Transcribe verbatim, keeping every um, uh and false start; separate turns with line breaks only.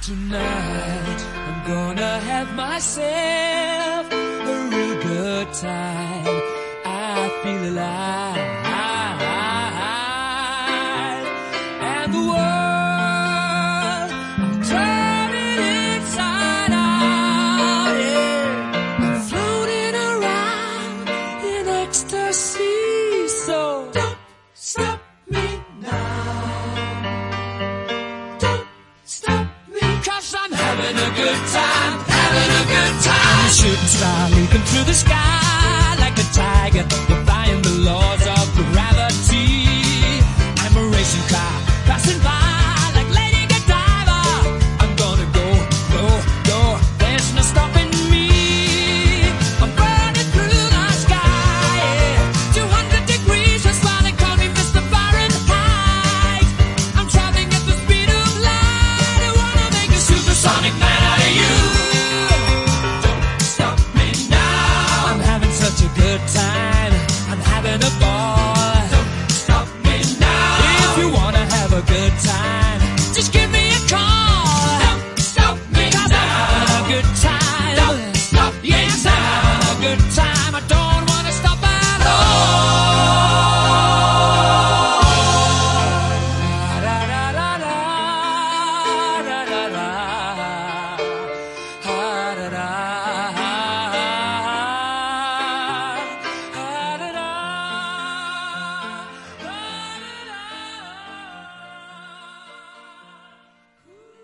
Tonight I'm gonna have myself a real good time. I feel alive, and the world I'm turning inside out. Yeah, I'm floating around in ecstasy. So don't stop me now. Don't stop. I'm having a good time, having a good time. I'm a shooting star leaping through the sky.